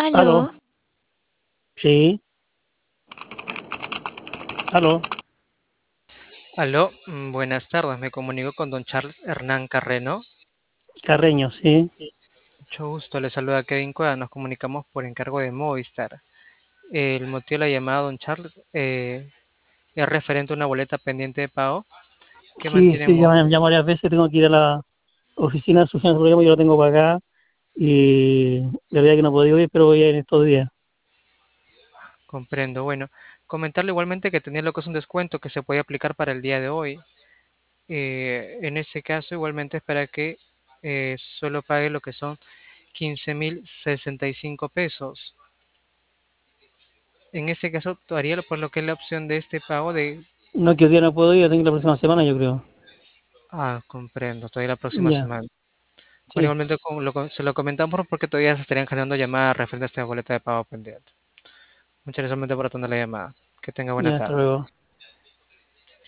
Aló, Aló, sí, aló, Aló, buenas tardes. Me comunico con don Charles Hernán Carreno. Carreño, sí, Mucho gusto. Le saluda Kevin Cueva. Nos comunicamos por encargo de Movistar. El motivo de la llamada, don Charles, es referente a una boleta pendiente de pago que sí, mantiene sí, ya varias veces tengo que ir a la oficina de soluciones de problemas, yo la tengo pagada y la verdad que no he podido ir, pero voy a ir en estos días. Comprendo. Bueno, comentarle igualmente que tenía lo que es un descuento que se puede aplicar para el día de hoy. En ese caso, igualmente es para que solo pague lo que son 15.065 pesos. En ese caso, haría por lo que es la opción de este pago de. No es que hoy día no puedo ir, tengo que ir la próxima semana, yo creo. Ah, comprendo, todavía la próxima Ya, semana. Bueno, sí, igualmente se lo comentamos porque todavía se estarían generando llamadas referente a esta boleta de pago pendiente. Muchas gracias igualmente por atender la llamada. Que tenga buena ya, hasta tarde. luego.